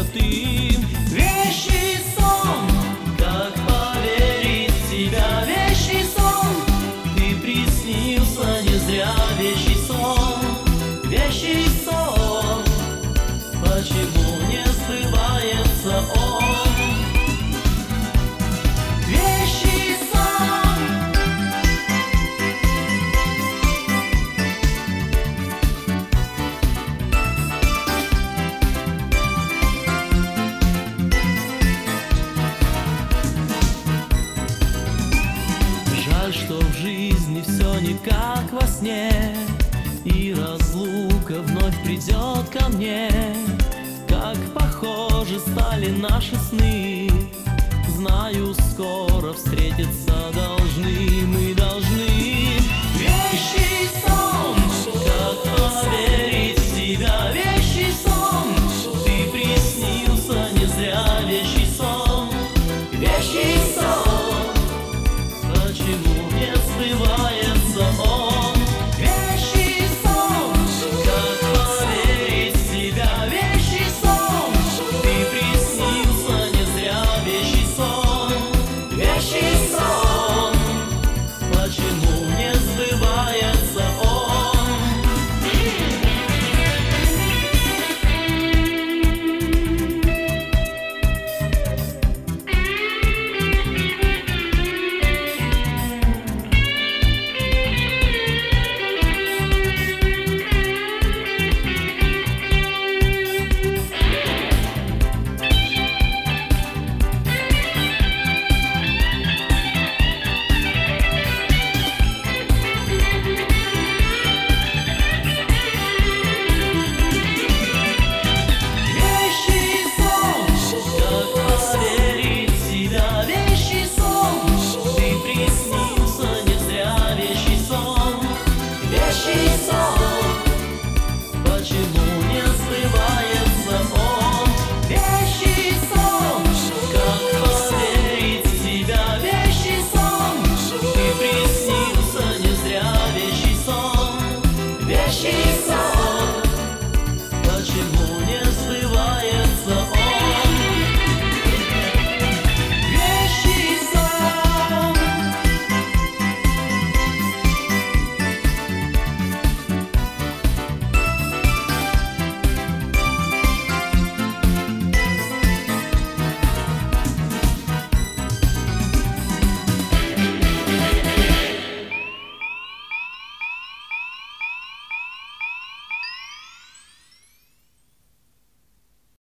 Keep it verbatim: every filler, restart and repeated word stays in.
святым. Вещий сон, как поверить в тебя, вещий сон, ты приснился не зря, вещий сон, вещий сон, почему не сбывается он? Вещий сон. Жаль, что в жизни все не как во сне, и разлука вновь придет ко мне. Как похожи стали наши сны,